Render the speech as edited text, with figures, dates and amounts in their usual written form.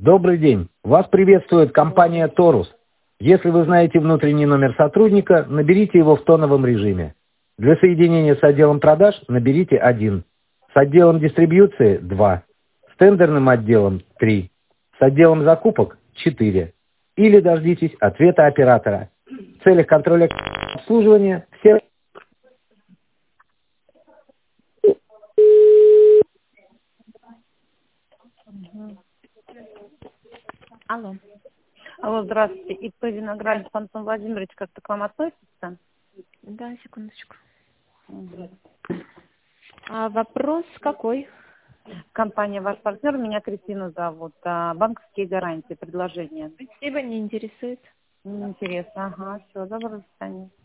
Добрый день. Вас приветствует компания «Торус». Если вы знаете внутренний номер сотрудника, наберите его в тоновом режиме. Для соединения с отделом продаж наберите 1. С отделом дистрибьюции – 2. С тендерным отделом – 3. С отделом закупок – 4. Или дождитесь ответа оператора. В целях контроля обслуживания все... Алло. Алло, здравствуйте. ИП Виноградов Антон Владимирович как-то к вам относится? Да, секундочку. Мгм. А вопрос какой? Компания «Ваш партнер», меня Кристина зовут. Банковские гарантии, предложения. Спасибо, не интересует. Интересно. Ага, все, доброго свидания.